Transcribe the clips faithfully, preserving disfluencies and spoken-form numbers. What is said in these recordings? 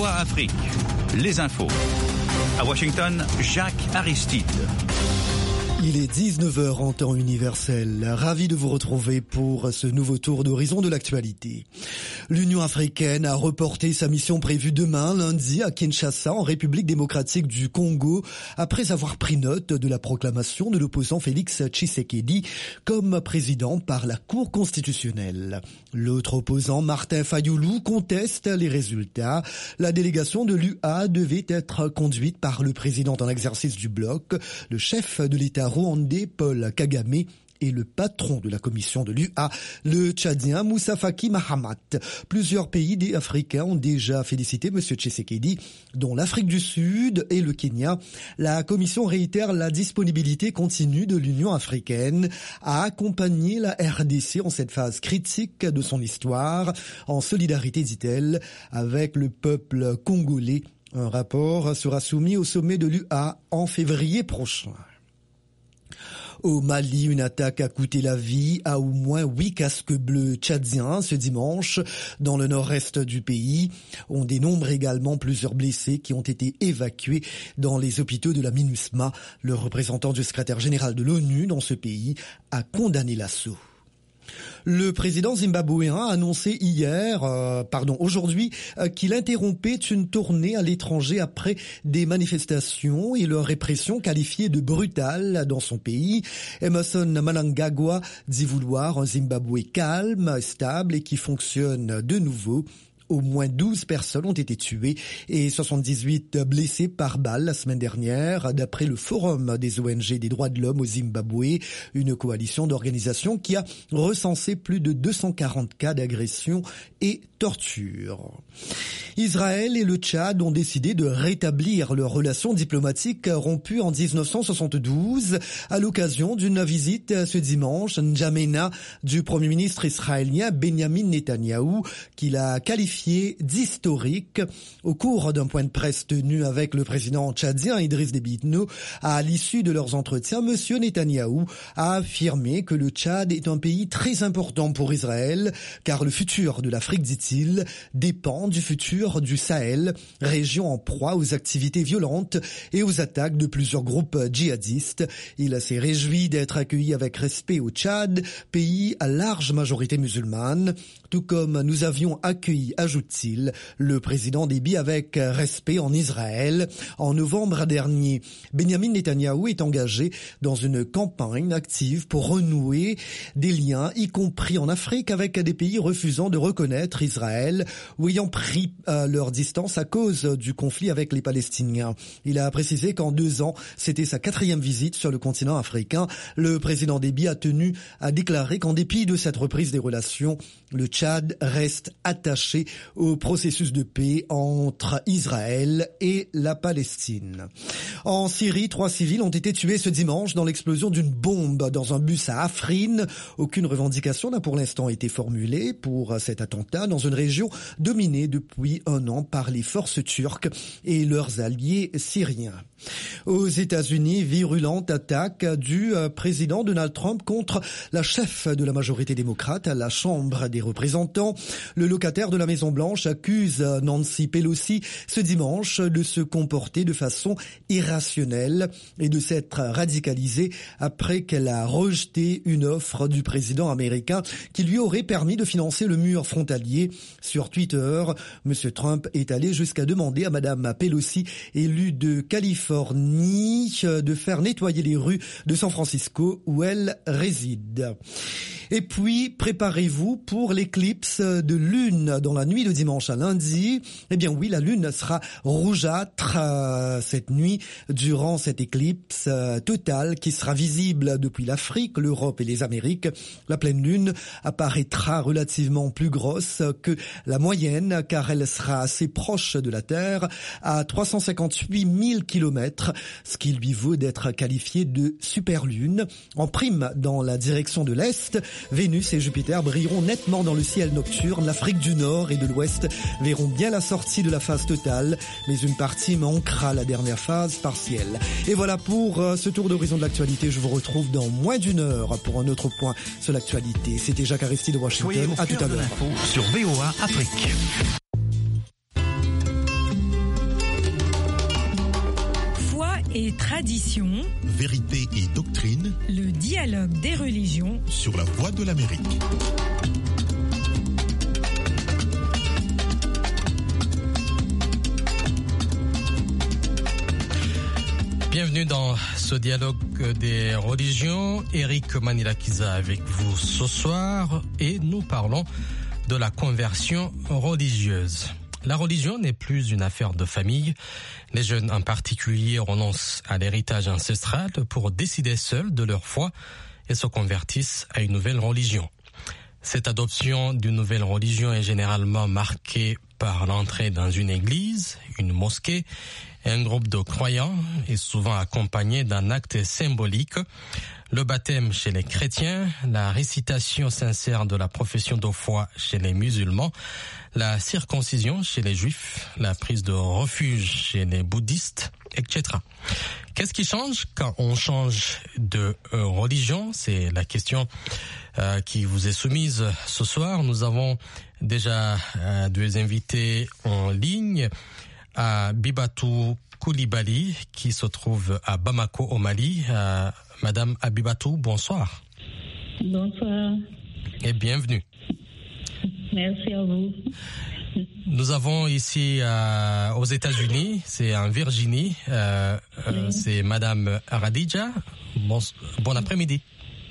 V O A Afrique, les infos. À Washington, Jacques Aristide. Il est dix-neuf heures en temps universel. Ravi de vous retrouver pour ce nouveau tour d'horizon de l'actualité. L'Union africaine a reporté sa mission prévue demain, lundi, à Kinshasa, en République démocratique du Congo, après avoir pris note de la proclamation de l'opposant Félix Tshisekedi comme président par la Cour constitutionnelle. L'autre opposant, Martin Fayulu, conteste les résultats. La délégation de l'U A devait être conduite par le président en exercice du bloc, le chef de l'État rwandais Paul Kagame et le patron de la commission de l'U A, le Tchadien Moussa Faki Mahamat. Plusieurs pays africains ont déjà félicité M. Tshisekedi, dont l'Afrique du Sud et le Kenya. La commission réitère la disponibilité continue de l'Union africaine à accompagner la R D C en cette phase critique de son histoire, en solidarité, dit-elle, avec le peuple congolais. Un rapport sera soumis au sommet de l'U A en février prochain. Au Mali, une attaque a coûté la vie à au moins huit casques bleus tchadiens ce dimanche dans le nord-est du pays. On dénombre également plusieurs blessés qui ont été évacués dans les hôpitaux de la MINUSMA. Le représentant du secrétaire général de l'ONU dans ce pays a condamné l'assaut. Le président zimbabwéen a annoncé hier, euh, pardon, aujourd'hui, euh, qu'il interrompait une tournée à l'étranger après des manifestations et leur répression qualifiée de brutale dans son pays. Emmerson Mnangagwa dit vouloir un Zimbabwe calme, stable et qui fonctionne de nouveau. Au moins douze personnes ont été tuées et soixante-dix-huit blessées par balle la semaine dernière, d'après le Forum des O N G des droits de l'homme au Zimbabwe, une coalition d'organisations qui a recensé plus de deux cent quarante cas d'agression et torture. Israël et le Tchad ont décidé de rétablir leurs relations diplomatiques rompues en dix-neuf cent soixante-douze à l'occasion d'une visite ce dimanche, N'Djamena, du Premier ministre israélien Benjamin Netanyahou, qu'il a qualifié d'historique. Au cours d'un point de presse tenu avec le président tchadien Idriss Déby Itno, à l'issue de leurs entretiens, M. Netanyahou a affirmé que le Tchad est un pays très important pour Israël, car le futur de l'Afrique, dit-il, dépend du futur du Sahel, région en proie aux activités violentes et aux attaques de plusieurs groupes djihadistes. Il s'est réjoui d'être accueilli avec respect au Tchad, pays à large majorité musulmane, tout comme nous avions accueilli, ajoute-t-il, le président Déby avec respect en Israël. En novembre dernier, Benjamin Netanyahou est engagé dans une campagne active pour renouer des liens, y compris en Afrique, avec des pays refusant de reconnaître Israël ou ayant pris euh, leur distance à cause du conflit avec les Palestiniens. Il a précisé qu'en deux ans, c'était sa quatrième visite sur le continent africain. Le président Déby a tenu à déclarer qu'en dépit de cette reprise des relations, le Tchad reste attaché au processus de paix entre Israël et la Palestine. En Syrie, trois civils ont été tués ce dimanche dans l'explosion d'une bombe dans un bus à Afrin. Aucune revendication n'a pour l'instant été formulée pour cet attentat dans une région dominée depuis un an par les forces turques et leurs alliés syriens. Aux États-Unis, virulente attaque du président Donald Trump contre la chef de la majorité démocrate à la Chambre des représentants. Le locataire de la Maison-Blanche accuse Nancy Pelosi ce dimanche de se comporter de façon irrationnelle et de s'être radicalisée après qu'elle a rejeté une offre du président américain qui lui aurait permis de financer le mur frontalier. Sur Twitter, M. Trump est allé jusqu'à demander à Mme Pelosi, élue de Californie, de faire nettoyer les rues de San Francisco où elle réside. Et puis, préparez-vous pour l'éclipse de lune dans la nuit de dimanche à lundi. Eh bien oui, la lune sera rougeâtre euh, cette nuit durant cette éclipse euh, totale qui sera visible depuis l'Afrique, l'Europe et les Amériques. La pleine lune apparaîtra relativement plus grosse que la moyenne car elle sera assez proche de la Terre à trois cent cinquante-huit mille kilomètres, ce qui lui vaut d'être qualifiée de superlune. En prime dans la direction de l'Est, Vénus et Jupiter brilleront nettement dans le ciel nocturne. L'Afrique du Nord et de l'Ouest verront bien la sortie de la phase totale, mais une partie manquera la dernière phase partielle. Et voilà pour euh, ce tour d'horizon de l'actualité. Je vous retrouve dans moins d'une heure pour un autre point sur l'actualité. C'était Jacques Aristide de Washington. À tout à l'heure. Sur V O A Afrique. et tradition, vérité et doctrine, le dialogue des religions sur la Voix de l'Amérique. Bienvenue dans ce dialogue des religions. Eric Manilakiza avec vous ce soir et nous parlons de la conversion religieuse. La religion n'est plus une affaire de famille. Les jeunes en particulier renoncent à l'héritage ancestral pour décider seuls de leur foi et se convertissent à une nouvelle religion. Cette adoption d'une nouvelle religion est généralement marquée par l'entrée dans une église, une mosquée, un groupe de croyants est souvent accompagné d'un acte symbolique. Le baptême chez les chrétiens, la récitation sincère de la profession de foi chez les musulmans, la circoncision chez les juifs, la prise de refuge chez les bouddhistes, et cetera. Qu'est-ce qui change quand on change de euh, religion? C'est la question euh, qui vous est soumise ce soir. Nous avons déjà euh, deux invités en ligne. À Abibatou Koulibaly, qui se trouve à Bamako, au Mali. Euh, Madame Abibatou, bonsoir. Bonsoir. Et bienvenue. Merci à vous. Nous avons ici euh, aux États-Unis, c'est en Virginie, euh, oui. euh, c'est Madame Radija. Bon, bon après-midi.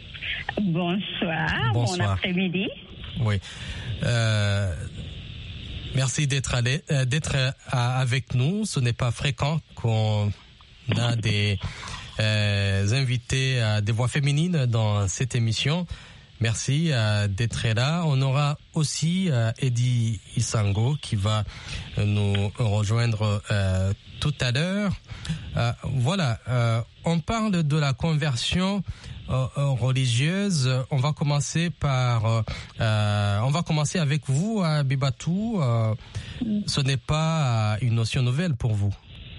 Bonsoir, Bonsoir. Bon après-midi. Oui. Euh, Merci d'être allé, euh, d'être euh, avec nous. Ce n'est pas fréquent qu'on a des euh, invités à des voix féminines dans cette émission. Merci euh, d'être là. On aura aussi euh, Eddie Isango qui va nous rejoindre euh, tout à l'heure. Euh, voilà, euh, on parle de la conversion Euh, religieuse. On va commencer par, euh, on va commencer avec vous, Abibatou. Euh, ce n'est pas une notion nouvelle pour vous.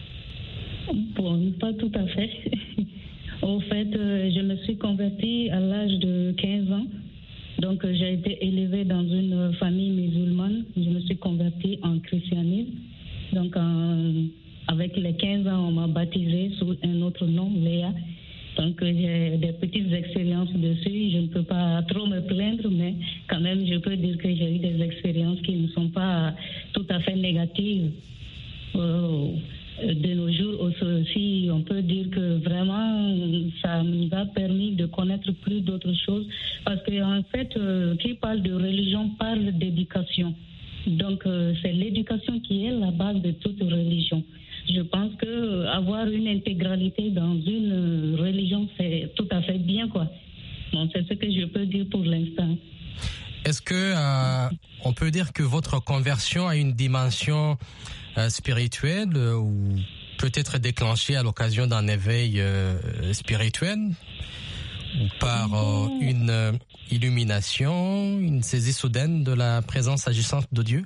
Bon, pas tout à fait. Au fait, euh, je me suis convertie à l'âge de quinze ans. Donc, euh, j'ai été élevée dans une famille musulmane. Je me suis convertie en christianisme. Donc, en, avec les quinze ans, on m'a baptisée sous un autre nom, Léa. Donc, j'ai des petites expériences dessus. Je ne peux pas trop me plaindre, mais quand même, je peux dire que j'ai eu des expériences qui ne sont pas tout à fait négatives. Euh, de nos jours aussi, on peut dire que vraiment, ça nous a permis de connaître plus d'autres choses. Parce qu'en fait, euh, qui parle de religion parle d'éducation. Donc, euh, c'est l'éducation qui est la base de toute religion. Je pense que avoir une intégralité dans une religion, c'est tout à fait bien, quoi. Bon, c'est ce que je peux dire pour l'instant. Est-ce que euh, on peut dire que votre conversion a une dimension euh, spirituelle euh, ou peut-être déclenchée à l'occasion d'un éveil euh, spirituel ou par euh, une euh, illumination, une saisie soudaine de la présence agissante de Dieu?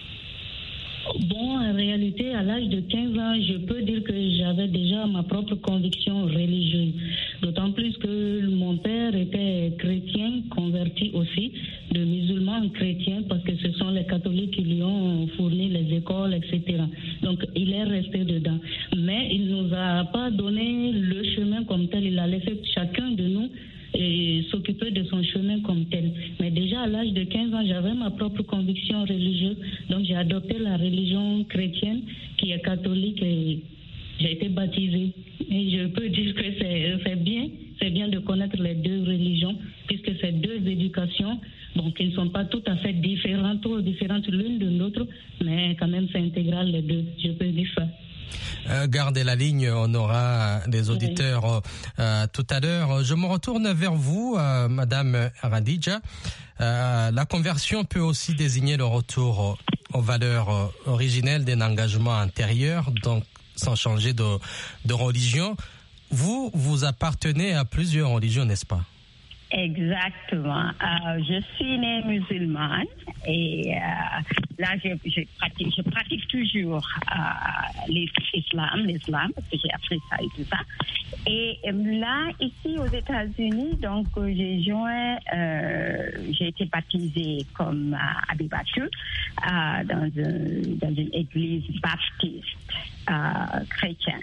Bon, en réalité, à l'âge de quinze ans, je peux dire que j'avais déjà ma propre conviction religieuse. D'autant plus que mon père était chrétien, converti aussi, de musulman en chrétien, parce que ce sont les catholiques qui lui ont fourni les écoles, et cetera. Donc, il est resté dedans. Mais il ne nous a pas donné le chemin comme tel. Il a laissé chacun de nous et s'occuper de son chemin comme tel. Mais déjà à l'âge de quinze ans, j'avais ma propre conviction religieuse, donc j'ai adopté la religion chrétienne qui est catholique et j'ai été baptisée. Et je peux dire que c'est, c'est bien, c'est bien de connaître les deux religions, puisque c'est deux éducations, donc qui ne sont pas tout à fait différentes, trop différentes l'une de l'autre, mais quand même c'est intégral les deux, je peux dire ça. Euh, gardez la ligne, on aura des auditeurs oui. euh, tout à l'heure. Je me retourne vers vous, euh, Madame Radija. Euh, la conversion peut aussi désigner le retour aux valeurs originelles d'un engagement antérieur, donc sans changer de, de religion. Vous, vous appartenez à plusieurs religions, n'est-ce pas? Exactement. Euh, je suis née musulmane et euh, là, je, je, pratique, je pratique toujours euh, l'islam, l'islam, parce que j'ai appris ça et tout ça. Et là, ici aux États-Unis, donc j'ai joint, euh, j'ai été baptisée comme euh, Abibatou euh, dans, un, dans une église baptiste euh, chrétienne.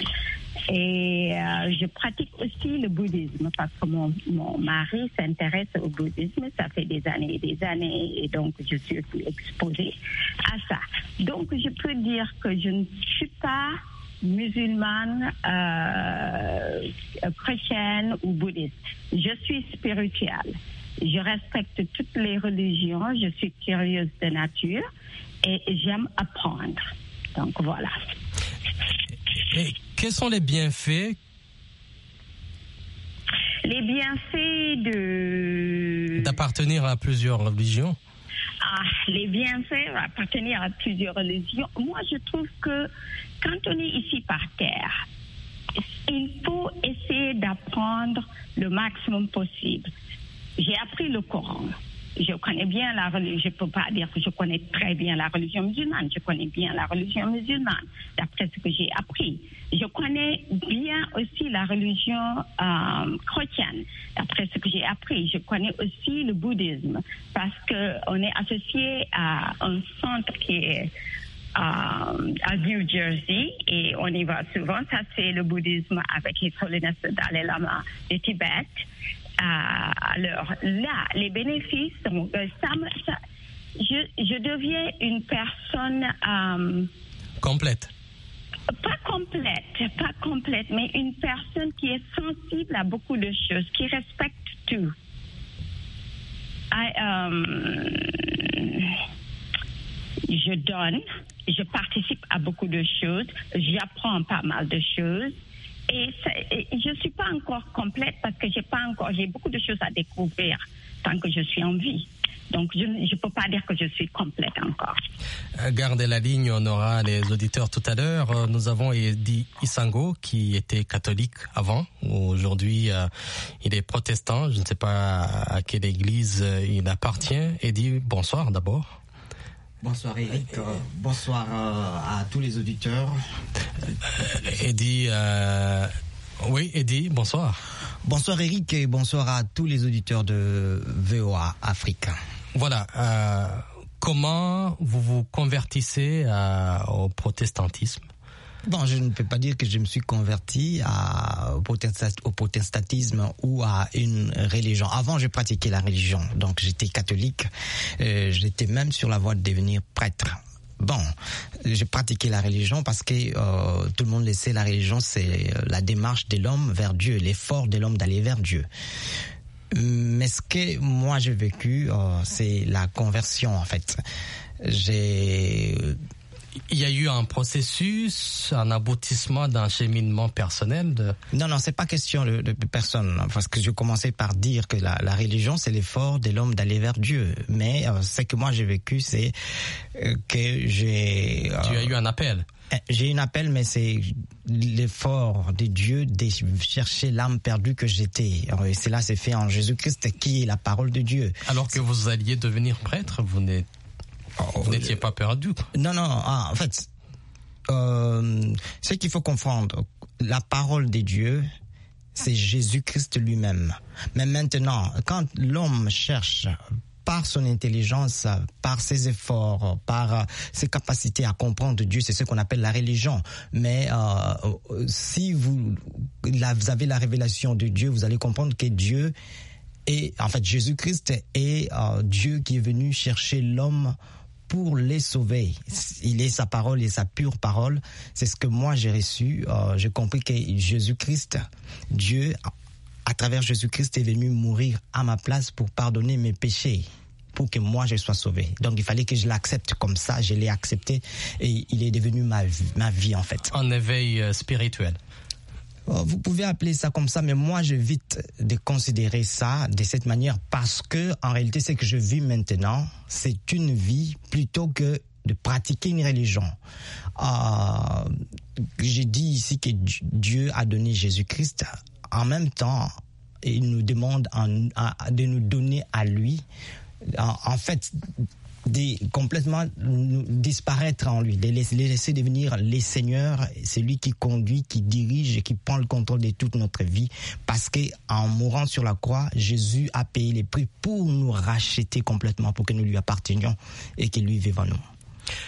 Et euh, je pratique aussi le bouddhisme parce que mon, mon mari s'intéresse au bouddhisme. Ça fait des années et des années et donc je suis aussi exposée à ça. Donc je peux dire que je ne suis pas musulmane, euh, chrétienne ou bouddhiste. Je suis spirituelle. Je respecte toutes les religions. Je suis curieuse de nature et j'aime apprendre. Donc voilà. Et quels sont les bienfaits? Les bienfaits de... d'appartenir à plusieurs religions? Ah, les bienfaits d'appartenir à plusieurs religions. Moi, je trouve que quand on est ici par terre, il faut essayer d'apprendre le maximum possible. J'ai appris le Coran. Je connais bien la religion. Je ne peux pas dire que je connais très bien la religion musulmane. Je connais bien la religion musulmane, d'après ce que j'ai appris. Je connais bien aussi la religion euh, chrétienne, d'après ce que j'ai appris. Je connais aussi le bouddhisme, parce qu'on est associé à un centre qui est euh, à New Jersey, et on y va souvent. Ça, c'est le bouddhisme avec His Holiness le Dalai Lama de Tibet. Euh, alors là, les bénéfices, donc, ça, ça, je, je deviens une personne euh, complète. Pas complète, pas complète, mais une personne qui est sensible à beaucoup de choses, qui respecte tout. I, um, je donne, je participe à beaucoup de choses, j'apprends pas mal de choses. Et, ça, et je ne suis pas encore complète parce que j'ai pas encore, j'ai beaucoup de choses à découvrir tant que je suis en vie. Donc, je ne peux pas dire que je suis complète encore. Gardez la ligne, on aura les auditeurs tout à l'heure. Nous avons Eddie Isango qui était catholique avant. Aujourd'hui, euh, il est protestant. Je ne sais pas à quelle église il appartient. Eddie, bonsoir d'abord. Bonsoir Eric, euh, bonsoir euh, à tous les auditeurs. Euh, Eddie, euh, oui Eddie, bonsoir. Bonsoir Eric et bonsoir à tous les auditeurs de V O A Afrique. Voilà, euh, comment vous vous convertissez à, au protestantisme? Bon, je ne peux pas dire que je me suis converti à, au, protestat, au protestantisme ou à une religion. Avant, je pratiquais la religion, donc j'étais catholique. Euh, j'étais même sur la voie de devenir prêtre. Bon, j'ai pratiqué la religion parce que euh, tout le monde le sait, la religion, c'est la démarche de l'homme vers Dieu, l'effort de l'homme d'aller vers Dieu. Mais ce que moi j'ai vécu, euh, c'est la conversion en fait. J'ai... Il y a eu un processus, un aboutissement d'un cheminement personnel de... Non, non, c'est pas question de, de personne, parce que je commençais par dire que la, la religion, c'est l'effort de l'homme d'aller vers Dieu. Mais euh, ce que moi j'ai vécu, c'est euh, que j'ai... Euh, tu as eu un appel. J'ai eu un appel, mais c'est l'effort de Dieu de chercher l'âme perdue que j'étais. Et cela s'est fait en Jésus-Christ, qui est la parole de Dieu. Alors que vous alliez devenir prêtre, vous n'êtes Vous n'étiez pas perdu. Non, non, ah, en fait, euh, ce qu'il faut comprendre, la parole de Dieu, c'est Jésus-Christ lui-même. Mais maintenant, quand l'homme cherche par son intelligence, par ses efforts, par ses capacités à comprendre Dieu, c'est ce qu'on appelle la religion. Mais euh, si vous, la, vous avez la révélation de Dieu, vous allez comprendre que Dieu est, en fait, Jésus-Christ est euh, Dieu qui est venu chercher l'homme pour les sauver. Il est sa parole et sa pure parole. C'est ce que moi j'ai reçu. Euh, j'ai compris que Jésus-Christ, Dieu, à travers Jésus-Christ, est venu mourir à ma place pour pardonner mes péchés, pour que moi je sois sauvé. Donc il fallait que je l'accepte comme ça. Je l'ai accepté et il est devenu ma vie, ma vie en fait. Un éveil euh, spirituel. Vous pouvez appeler ça comme ça, mais moi j'évite de considérer ça de cette manière parce que en réalité ce que je vis maintenant, c'est une vie plutôt que de pratiquer une religion. Euh, j'ai dit ici que Dieu a donné Jésus-Christ. En même temps, il nous demande en, à, de nous donner à lui. En, en fait, de complètement disparaître en lui, de les laisser devenir les seigneurs, c'est lui qui conduit, qui dirige et qui prend le contrôle de toute notre vie, parce que en mourant sur la croix, Jésus a payé les prix pour nous racheter complètement, pour que nous lui appartenions et qu'il lui vive en nous.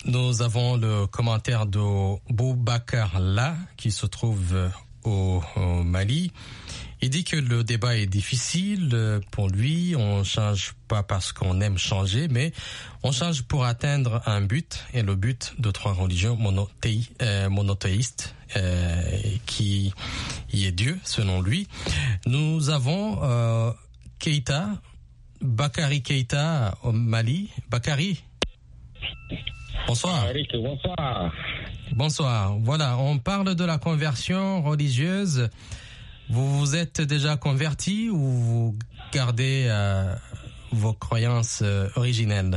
Nous avons le commentaire de Boubacar La, qui se trouve au, au Mali. Il dit que le débat est difficile pour lui. On change pas parce qu'on aime changer, mais on change pour atteindre un but. Et le but de trois religions monothéi, euh, monothéistes, euh, qui y est Dieu, selon lui. Nous avons euh, Keïta, Bakary Keïta au Mali. Bakary, bonsoir. Eric, bonsoir. Bonsoir. Voilà, on parle de la conversion religieuse. Vous vous êtes déjà converti ou vous gardez euh, vos croyances euh, originelles?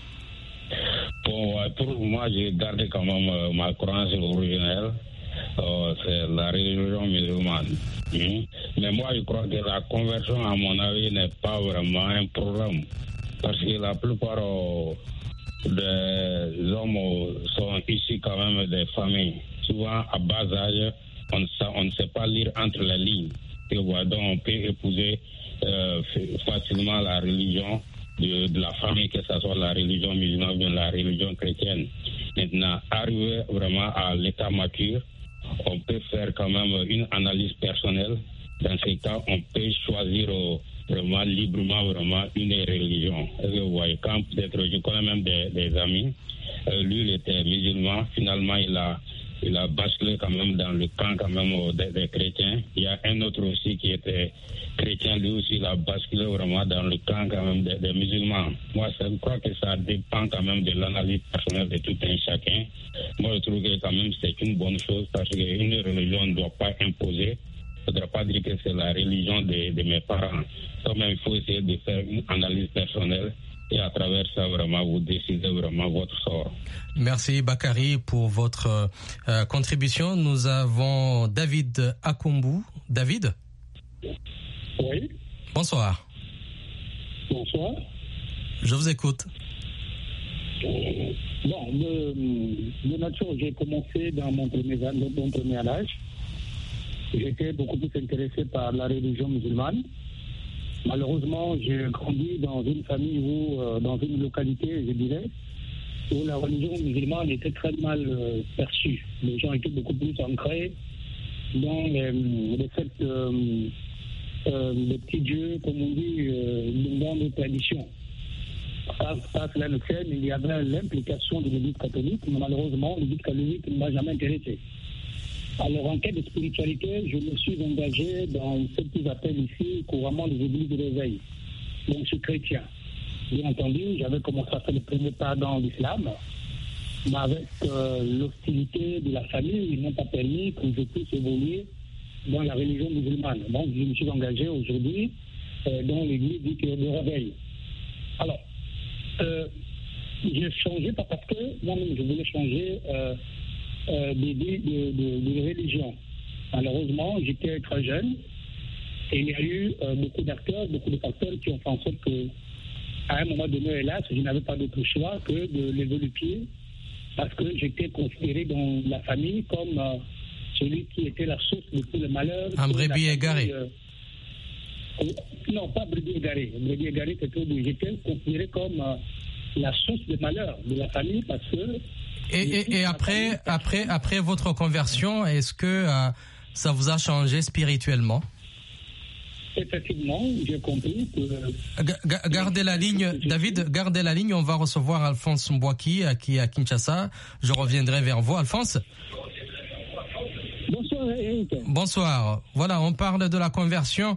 Pour, pour moi, j'ai gardé quand même euh, ma croyance originelle. Euh, c'est la religion musulmane. Mmh. Mais moi, je crois que la conversion, à mon avis, n'est pas vraiment un problème. Parce que la plupart euh, des hommes euh, sont issus quand même des familles. Souvent, à bas âge, On ne, sait, on ne sait pas lire entre les lignes. Et voilà, donc on peut épouser euh, facilement la religion de, de la famille, que ce soit la religion musulmane ou la religion chrétienne. Maintenant, arriver vraiment à l'état mature, on peut faire quand même une analyse personnelle. Dans ces cas, on peut choisir euh, vraiment librement vraiment une religion. Et vous voyez, quand peut-être je connais même des, des amis, euh, lui il était musulman, finalement il a Il a basculé quand même dans le camp quand même des, des chrétiens. Il y a un autre aussi qui était chrétien, lui aussi il a basculé vraiment dans le camp quand même des, des musulmans. Moi, je crois que ça dépend quand même de l'analyse personnelle de tout un chacun. Moi, je trouve que quand même c'est une bonne chose parce qu'une religion ne doit pas imposer. Il ne faudra pas dire que c'est la religion de, de mes parents. Quand même, il faut essayer de faire une analyse personnelle. Et à travers ça, vraiment, vous décidez vraiment votre sort. Merci Bakary pour votre euh, contribution. Nous avons David Akombu. David? Oui. Bonsoir. Bonsoir. Je vous écoute. Bon, de, de nature, j'ai commencé dans mon premier, dans mon premier âge. J'étais beaucoup plus intéressé par la religion musulmane. Malheureusement, j'ai grandi dans une famille où, euh, dans une localité, je dirais, où la religion musulmane était très mal euh, perçue. Les gens étaient beaucoup plus ancrés dans les, les fêtes, euh, euh, les petits dieux, comme on dit, euh, dans nos traditions. Ça, ça cela ne fait, mais il y avait l'implication de l'Église catholique, mais malheureusement, l'Église catholique ne m'a jamais intéressé. Alors, en quête de spiritualité, je me suis engagé dans ce qu'ils appellent ici couramment les églises de l'éveil. Donc, je suis chrétien. Bien entendu, j'avais commencé à faire le premier pas dans l'islam, mais avec euh, l'hostilité de la famille, ils n'ont pas permis que je puisse évoluer dans la religion musulmane. Donc, je me suis engagé aujourd'hui euh, dans l'église de réveil. Alors, euh, j'ai changé pas parce que moi-même, je voulais changer. Euh, Euh, de, de, de, de religion. Malheureusement, j'étais très jeune et il y a eu euh, beaucoup d'acteurs, beaucoup de facteurs qui ont fait en sorte que, à un moment donné, hélas, je n'avais pas d'autre choix que de lever le pied parce que j'étais considéré dans la famille comme euh, celui qui était la source de tous les malheurs. Un brebis égaré. Euh, non, pas brebis égaré. Brebis égaré, c'est tout. J'étais considéré comme euh, la source des malheurs de la famille parce que Et, et, et après, après, après votre conversion, est-ce que euh, ça vous a changé spirituellement? Effectivement, j'ai compris que... G- gardez la ligne, David, gardez la ligne, on va recevoir Alphonse Mbouaki qui est à Kinshasa. Je reviendrai vers vous, Alphonse. Bonsoir, Eric. Bonsoir. Voilà, on parle de la conversion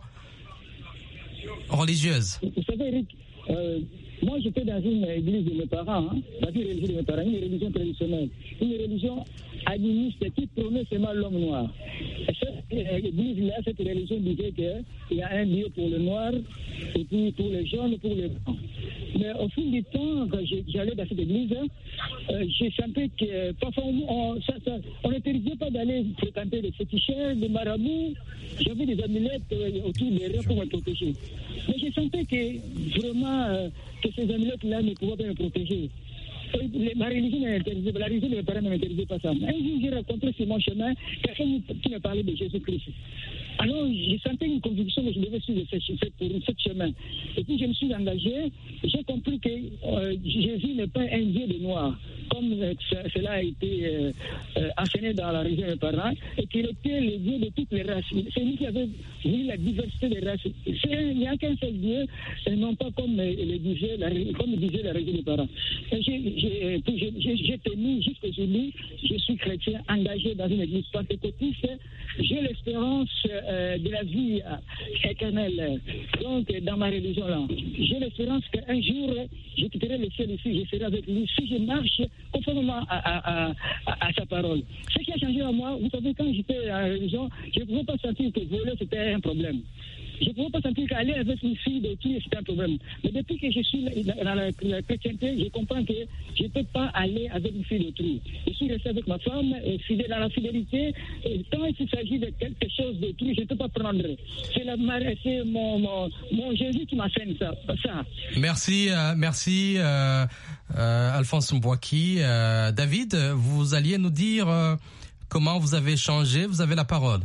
religieuse. Vous savez, Eric, euh, moi, j'étais dans une église de mes parents, hein, dans une religion de mes parents, une religion traditionnelle, une religion animiste qui prônait seulement l'homme noir. Et cette église-là, cette religion disait qu'il y a un Dieu pour le noir, et puis pour les jaunes, pour les blancs. Mais au fil du temps, quand j'allais dans cette église, euh, j'ai senti que parfois on, ça, ça, on n'autorisait pas d'aller fréquenter des féticheurs, des marabouts. J'avais des amulettes euh, autour des reins pour me protéger. Mais je sentais que vraiment euh, que ces amulettes-là ne pouvaient pas me protéger. ma religion ne m'interdisait pas, la religion de mes parents ne m'interdisait pas ça. Un jour, j'ai rencontré sur mon chemin quelqu'un qui me parlait de Jésus-Christ. Alors, j'ai senti une conviction que je devais suivre ce, ce, ce chemin. Et puis, je me suis engagé. J'ai compris que euh, Jésus n'est pas un Dieu de noirs, comme euh, cela a été euh, euh, enseigné dans la religion de mes parents, et qu'il était le Dieu de toutes les races. C'est lui qui avait voulu la diversité des races. Il n'y a qu'un seul Dieu, et non pas comme euh, le disait la, comme disait la religion de mes parents. Et j'ai, j'ai, j'ai, j'ai, j'ai tenu jusqu'aujourd'hui, je suis chrétien, engagé dans une église pentecôtiste. J'ai l'espérance euh, de la vie euh, éternelle. Donc, dans ma religion-là, j'ai l'espérance qu'un jour, je quitterai le ciel ici, je serai avec lui si je marche conformément à, à, à, à, à sa parole. Ce qui a changé à moi, vous savez, quand j'étais à la religion, je ne pouvais pas sentir que voler, c'était un problème. Je ne pouvais pas sentir qu'aller avec une fille de qui c'était un problème. Mais depuis que je suis dans la, la chrétienté, je comprends que je ne peux pas aller avec une fille de trou. Je suis resté avec ma femme, et fidèle dans la fidélité. Et quand il s'agit de quelque chose de trou, je ne peux pas prendre. C'est, la, c'est mon, mon, mon Jésus qui m'enseigne ça, ça. Merci, euh, merci euh, euh, Alphonse Mbouaki. Euh, David, vous alliez nous dire euh, comment vous avez changé, vous avez la parole.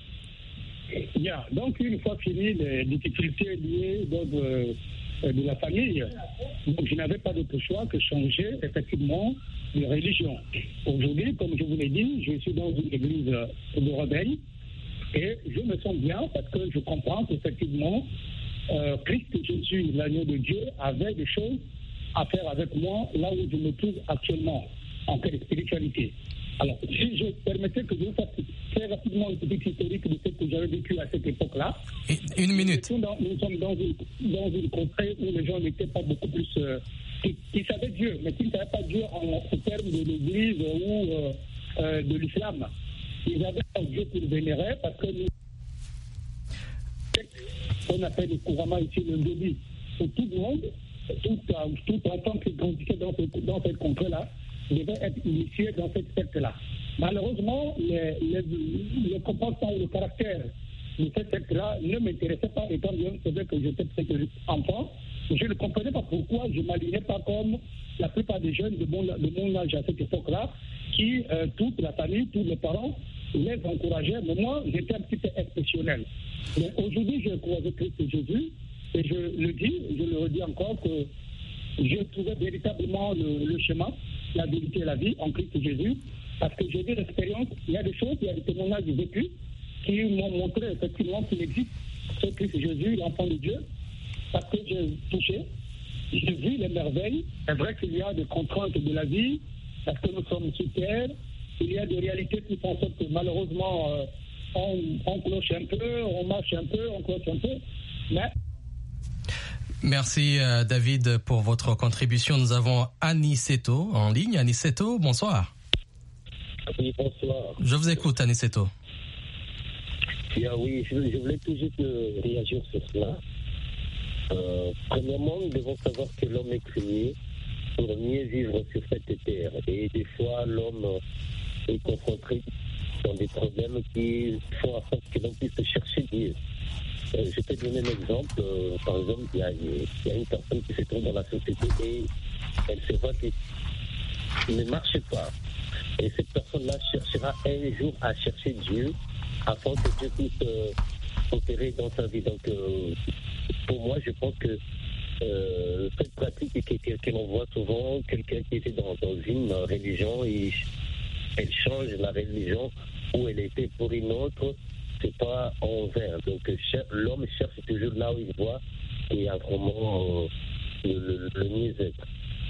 Yeah. Donc, une fois fini les difficultés liées d'ordre euh, de la famille, donc je n'avais pas d'autre choix que changer effectivement de religion. Aujourd'hui, comme je vous l'ai dit, je suis dans une église de rebelles et je me sens bien parce que je comprends qu'effectivement, euh, Christ Jésus, l'agneau de Dieu, avait des choses à faire avec moi là où je me trouve actuellement en termes de spiritualité. Alors, si je permettais que je vous fasse très rapidement une petite historique de ce que j'avais vécu à cette époque-là. Une minute. Nous, dans, nous sommes dans une, dans une contrée où les gens n'étaient pas beaucoup plus... Euh, qui, qui savaient Dieu, mais qui ne savaient pas Dieu en, en termes de l'Église ou euh, euh, de l'islam. Ils avaient un Dieu qu'ils vénéraient parce que nous... On appelle couramment ici le Ndobi. Pour tout le monde, tout, tout enfant qui grandissait dans, ce, dans cette contrée-là, devait être initié dans cette secte-là. Malheureusement, les, les, le comportement ou le caractère de cette secte-là ne m'intéressait pas, étant bien que j'étais peut-être enfant. Je ne comprenais pas pourquoi je ne m'alignais pas comme la plupart des jeunes de mon, de mon âge à cette époque-là, qui, euh, toute la famille, tous les parents, les encourageaient. Mais moi, j'étais un petit peu exceptionnel. Mais aujourd'hui, j'ai croisé Christ Jésus, et je le dis, je le redis encore, que j'ai trouvé véritablement le, le chemin, la vérité et la vie en Christ Jésus, parce que j'ai vu l'expérience, il y a des choses, il y a des témoignages vécus qui m'ont montré effectivement qu'il existe ce Christ Jésus, l'enfant de Dieu, parce que j'ai touché, j'ai vu les merveilles. C'est vrai qu'il y a des contraintes de la vie, parce que nous sommes sur terre, il y a des réalités qui font en sorte que malheureusement euh, on, on cloche un peu, on marche un peu, on cloche un peu, mais... Merci euh, David pour votre contribution. Nous avons Aniceto en ligne. Aniceto, bonsoir. Oui, bonsoir. Je vous écoute, Aniceto. Yeah, oui, je, je voulais tout juste euh, réagir sur cela. Euh, premièrement, nous devons savoir que l'homme est créé pour mieux vivre sur cette terre. Et des fois, l'homme est confronté dans des problèmes qui font en sorte que l'on puisse chercher Dieu. Euh, je peux donner un exemple. Euh, par exemple, il y, a, il y a une personne qui se trouve dans la société et elle se voit qu'il ne marche pas. Et cette personne-là cherchera un jour à chercher Dieu afin que Dieu puisse euh, opérer dans sa vie. Donc, euh, pour moi, je pense que euh, cette pratique que, que, que l'on voit souvent, quelqu'un qui était dans, dans une religion, et elle change la religion où elle était pour une autre, c'est pas en vain. Donc l'homme cherche toujours là où il voit et a vraiment euh, le, le, le mieux-être.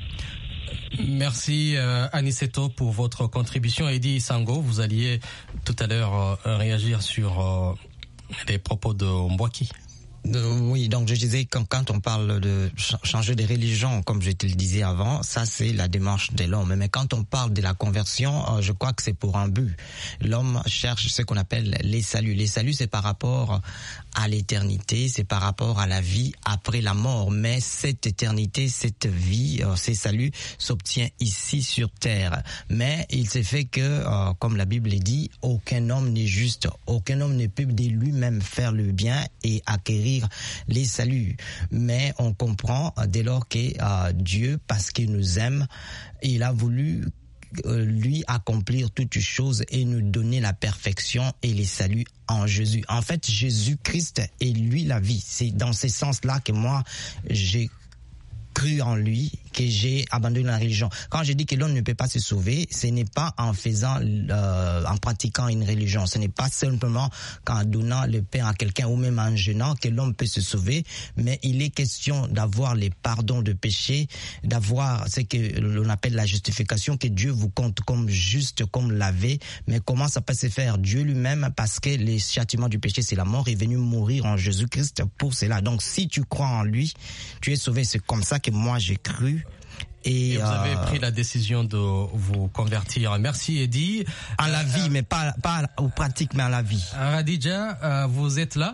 Merci euh, Aniceto pour votre contribution. Eddie Sango, vous alliez tout à l'heure euh, réagir sur euh, les propos de Mbouaki. Euh, oui, donc je disais quand, quand on parle de ch- changer de religion, comme je te le disais avant, ça c'est la démarche de l'homme. Mais quand on parle de la conversion, euh, je crois que c'est pour un but. L'homme cherche ce qu'on appelle les saluts. Les saluts, c'est par rapport à l'éternité, c'est par rapport à la vie après la mort. Mais cette éternité, cette vie, euh, ces saluts s'obtient ici sur terre. Mais il s'est fait que, euh, comme la Bible dit, aucun homme n'est juste, aucun homme ne peut de lui-même faire le bien et acquérir acquérir les saluts. Mais on comprend dès lors que euh, Dieu, parce qu'il nous aime, il a voulu euh, lui accomplir toutes choses et nous donner la perfection et les saluts en Jésus. En fait, Jésus-Christ est lui la vie. C'est dans ce sens-là que moi, j'ai cru en lui, que j'ai abandonné la religion. Quand je dis que l'homme ne peut pas se sauver, ce n'est pas en faisant, euh, en pratiquant une religion. Ce n'est pas simplement qu'en donnant le pain à quelqu'un ou même en jeûnant que l'homme peut se sauver, mais il est question d'avoir les pardons de péché, d'avoir ce que l'on appelle la justification, que Dieu vous compte comme juste, comme lavé. Mais comment ça peut se faire? Dieu lui-même, parce que le châtiment du péché, c'est la mort, est venu mourir en Jésus-Christ pour cela. Donc si tu crois en lui, tu es sauvé. C'est comme ça que moi j'ai cru. Et, et vous avez euh, pris la décision de vous convertir. Merci Eddy. En la euh, vie, mais pas, pas aux pratiques, mais en la vie. Radija, euh, vous êtes là?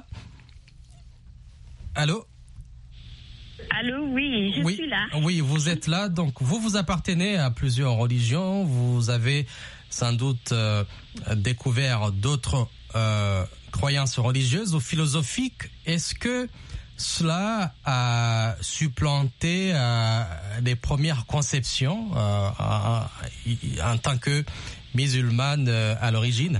Allô? Allô, oui, je oui, suis là. Oui, vous êtes là. Donc, vous vous appartenez à plusieurs religions. Vous avez sans doute euh, découvert d'autres euh, croyances religieuses ou philosophiques. Est-ce que cela a supplanté euh, les premières conceptions euh, en, en tant que musulmane euh, à l'origine?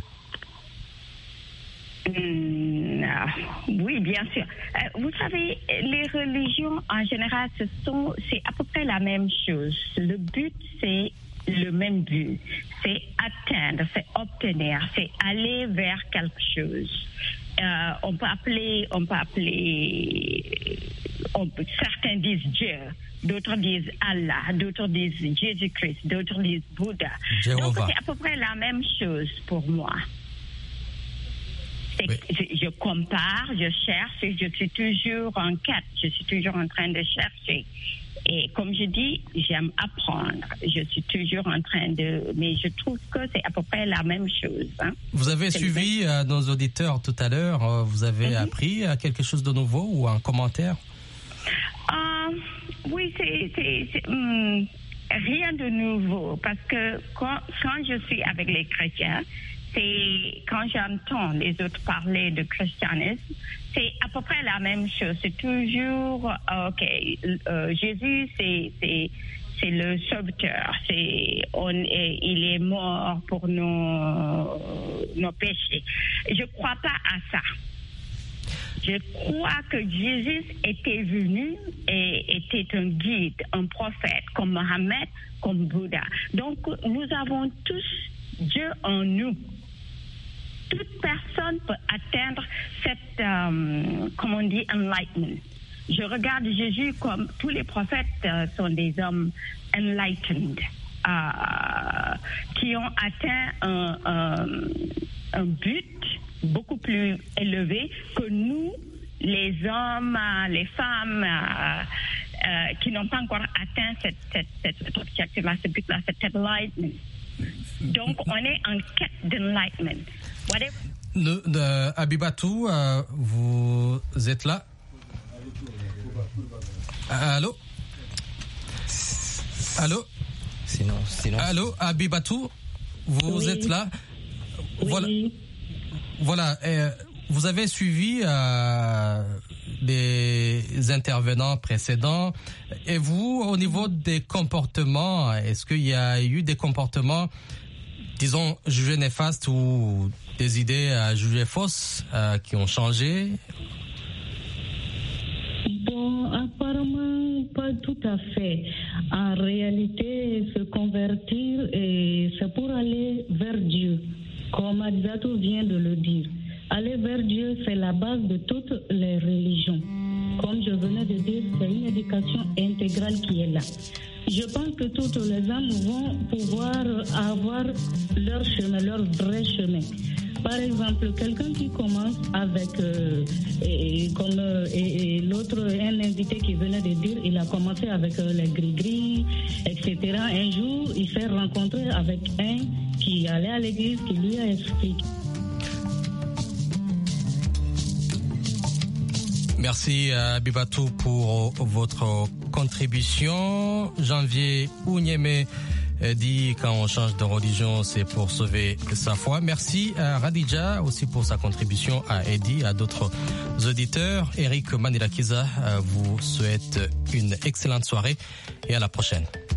Mmh, oui, bien sûr. Euh, vous savez, les religions en général, ce sont, c'est à peu près la même chose. Le but, c'est le même but. C'est atteindre, c'est obtenir, c'est aller vers quelque chose. Euh, on peut appeler, on peut appeler, on peut, certains disent Dieu, d'autres disent Allah, d'autres disent Jésus-Christ, d'autres disent Bouddha. Jéhovah. Donc c'est à peu près la même chose pour moi. Oui. Je, je compare, je cherche, je suis toujours en quête, je suis toujours en train de chercher. Et comme je dis, j'aime apprendre. Je suis toujours en train de... Mais je trouve que c'est à peu près la même chose. Hein. Vous avez c'est suivi euh, nos auditeurs tout à l'heure. Euh, vous avez mm-hmm. appris euh, quelque chose de nouveau ou un commentaire? euh, Oui, c'est... c'est, c'est hum, rien de nouveau. Parce que quand, quand je suis avec les chrétiens, c'est quand j'entends les autres parler de christianisme, c'est à peu près la même chose. C'est toujours, ok, euh, Jésus, c'est, c'est, c'est le sauveteur. C'est, on est, il est mort pour nos, nos péchés. Je ne crois pas à ça. Je crois que Jésus était venu et était un guide, un prophète, comme Mohammed, comme Bouddha. Donc, nous avons tous Dieu en nous. Toute personne peut atteindre cette, um, comme on dit, enlightenment. Je regarde Jésus comme tous les prophètes euh, sont des hommes enlightened, euh, qui ont atteint un, un, un but beaucoup plus élevé que nous, les hommes, les femmes, euh, euh, qui n'ont pas encore atteint cette, cette, cette, cet objectif-là, ce but-là, cet enlightenment. Donc, on est en quête d'enlightenment. Le, de, Abibatou, euh, vous êtes là? Allô? Allô? Sinon, sinon. Allô, Abibatou, vous oui. êtes là? Oui. Voilà. Voilà. Euh, vous avez suivi euh, des intervenants précédents. Et vous, au niveau des comportements, est-ce qu'il y a eu des comportements, disons, jugés néfastes ou des idées à juger fausses euh, qui ont changé? Bon, apparemment, pas tout à fait. En réalité, se convertir, et c'est pour aller vers Dieu, comme Adzato vient de le dire. Aller vers Dieu, c'est la base de toutes les religions. Comme je venais de dire, c'est une éducation intégrale qui est là. Je pense que toutes les âmes vont pouvoir avoir leur chemin, leur vrai chemin. Par exemple, quelqu'un qui commence avec, euh, et, comme euh, et, et l'autre, un invité qui venait de dire, il a commencé avec euh, les gris-gris, et cetera. Un jour, il s'est rencontré avec un qui allait à l'église, qui lui a expliqué. Merci à Bibatou pour votre contribution. Janvier Ounyeme dit quand on change de religion, c'est pour sauver sa foi. Merci à Radija aussi pour sa contribution, à Eddie, à d'autres auditeurs. Eric Manilakiza vous souhaite une excellente soirée et à la prochaine.